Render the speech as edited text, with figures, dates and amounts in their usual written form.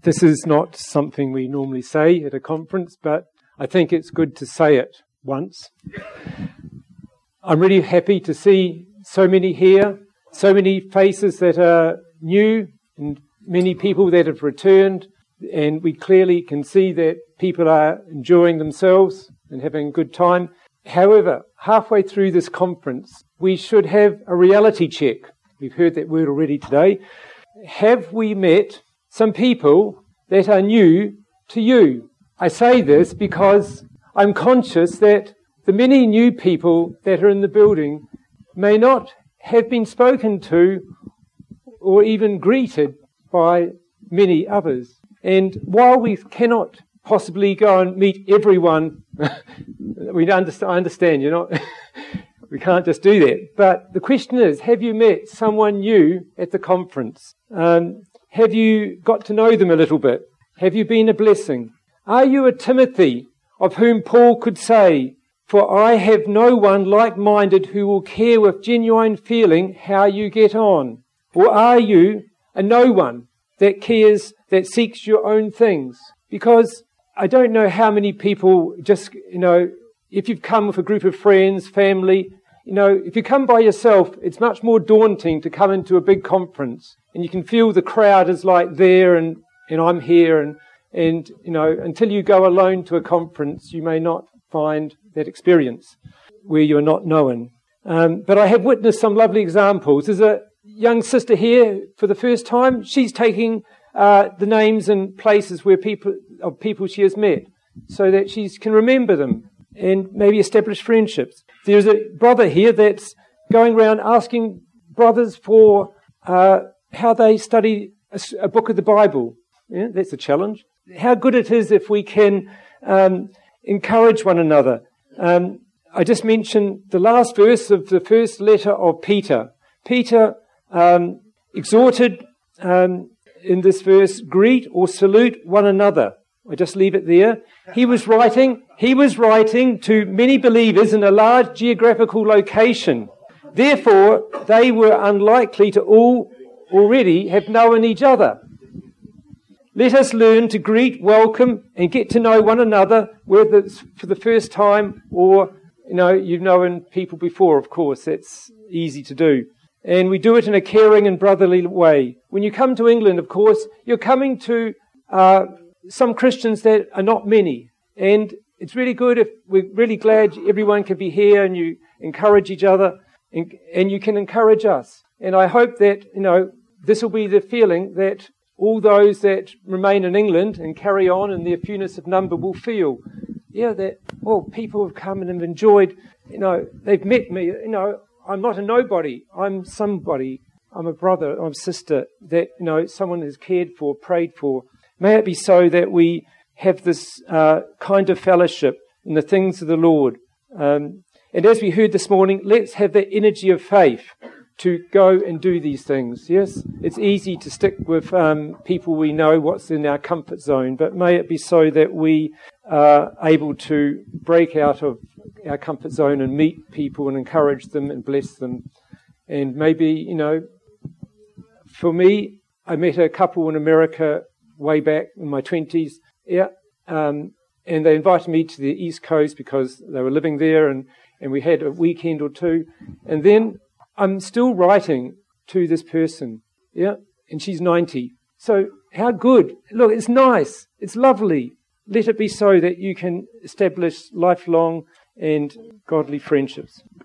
This is not something we normally say at a conference, but I think it's good to say it once. I'm really happy to see so many here, so many faces that are new and many people that have returned, and we clearly can see that people are enjoying themselves and having a good time. However, halfway through this conference, we should have a reality check. We've heard that word already today. Have we met some people that are new to you? I say this because I'm conscious that the many new people that are in the building may not have been spoken to or even greeted by many others. And while we cannot possibly go and meet everyone, I understand you're not, we can't just do that. But the question is, have you met someone new at the conference? Have you got to know them a little bit? Have you been a blessing? Are you a Timothy, of whom Paul could say, "For I have no one like-minded who will care with genuine feeling how you get on"? Or are you a no one that cares, that seeks your own things? Because I don't know how many people just, if you've come with a group of friends, family, if you come by yourself, it's much more daunting to come into a big conference. And you can feel the crowd is like there and I'm here. And until you go alone to a conference, you may not find that experience where you're not known. But I have witnessed some lovely examples. There's a young sister here for the first time. She's taking the names and places where people she has met so that she can remember them and maybe establish friendships. There's a brother here that's going around asking brothers for how they study a book of the Bible. Yeah, that's a challenge. How good it is if we can encourage one another. I just mentioned the last verse of the first letter of Peter. Peter exhorted in this verse, greet or salute one another. I just leave it there. He was writing to many believers in a large geographical location. Therefore, they were unlikely to all already have known each other. Let us learn to greet, welcome, and get to know one another, whether it's for the first time or, you've known people before, of course. That's easy to do. And we do it in a caring and brotherly way. When you come to England, of course, you're coming to some Christians that are not many. And it's really good if we're really glad everyone can be here and you encourage each other and you can encourage us. And I hope that, this will be the feeling that all those that remain in England and carry on in their fewness of number will feel, that, people have come and have enjoyed, they've met me, I'm not a nobody, I'm somebody, I'm a brother, I'm a sister that, someone has cared for, prayed for. May it be so that we have this kind of fellowship in the things of the Lord. And as we heard this morning, let's have the energy of faith to go and do these things. Yes, it's easy to stick with people we know, what's in our comfort zone, but may it be so that we are able to break out of our comfort zone and meet people and encourage them and bless them. And maybe, for me, I met a couple in America way back in my 20s, and they invited me to the East Coast because they were living there, and we had a weekend or two, and then I'm still writing to this person, and she's 90. So how good. Look, it's nice. It's lovely. Let it be so that you can establish lifelong and godly friendships.